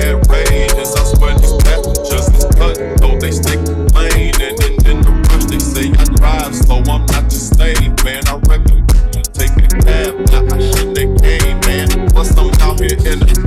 mad rage. And I swear these passengers is cut, though they stick lane. And in the rush they say I drive slow, I'm not your slave, man. I reckon you take a cab, now I shouldn't have came, man. Plus I'm out here in the